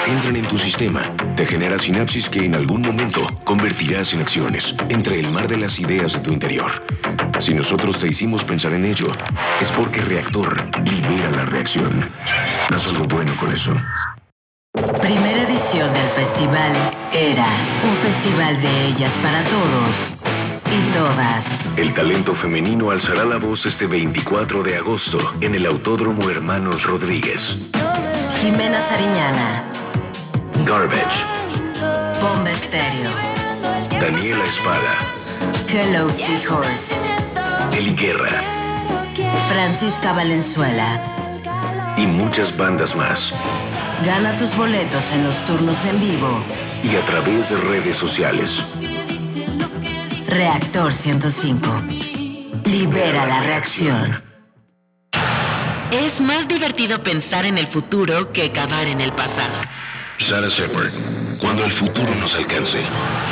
entran en tu sistema, te genera sinapsis que en algún momento convertirás en acciones entre el mar de las ideas de tu interior. Si nosotros te hicimos pensar en ello, es porque Reactor libera la reacción. Haz algo bueno con eso. Primera edición del festival Era, un festival de ellas para todos y todas. El talento femenino alzará la voz este 24 de agosto en el Autódromo Hermanos Rodríguez. Jimena Sariñana, Garbage, Bomba Estéreo, Daniela Espada, Hello Seahorse, Eli Guerra Francisca Valenzuela. y muchas bandas más. Gana tus boletos en los turnos en vivo. Y a través de redes sociales. Reactor 105. Libera la reacción. Es más divertido pensar en el futuro que cavar en el pasado. Sarah Shepard, cuando el futuro nos alcance,